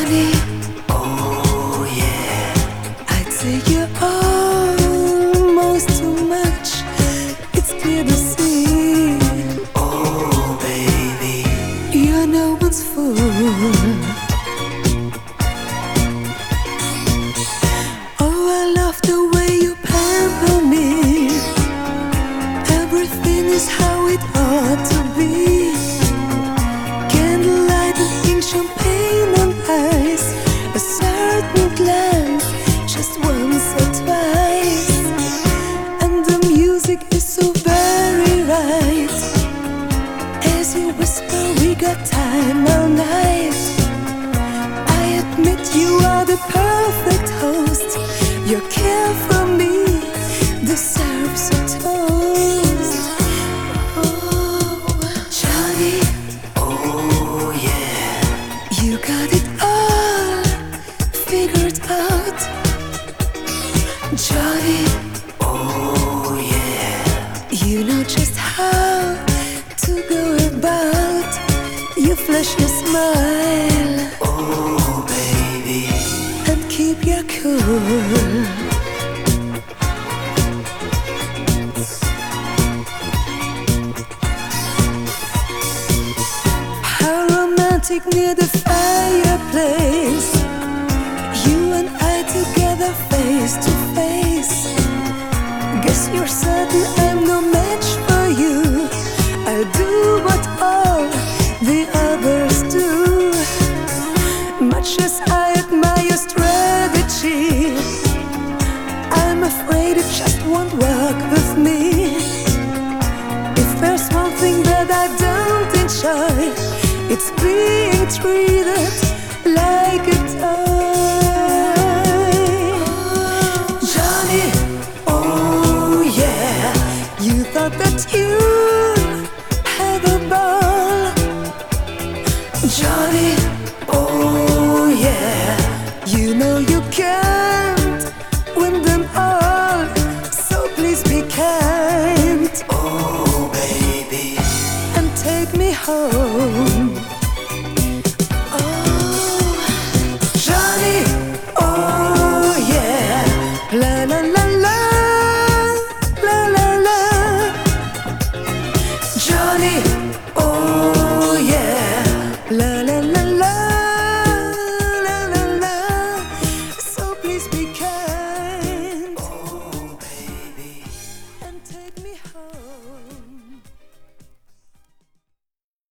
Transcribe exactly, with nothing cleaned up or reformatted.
Johnny, oh yeah, I'd say you're almost too much. It's clear to see. Oh baby, you're no one's fool. Oh, I love the way you pamper me. Everything is how it ought to be. Candlelight and pink champagne on ice. A certain glance, just once or twice. And the music is so very right. As you whisper, we got time all night. I admit you are the perfect host. Your care for me deserves a toast. Oh, Johnny, oh yeah, you got it all figured out. Johnny, oh yeah, you know just how to go about. You flash your smile, oh baby, and keep your cool. How romantic near the fireplace, you and I together face to face. Guess you're certain I'm no match for you. I'll do what all the others do. Much as I admire your strategy, I'm afraid it just won't work with me. If there's one thing that I don't enjoy, it's being treated like a toy. Johnny, oh yeah, you thought that you had a ball. Johnny, oh yeah, you know you can't win them all. So please be kind, oh baby, and take me home.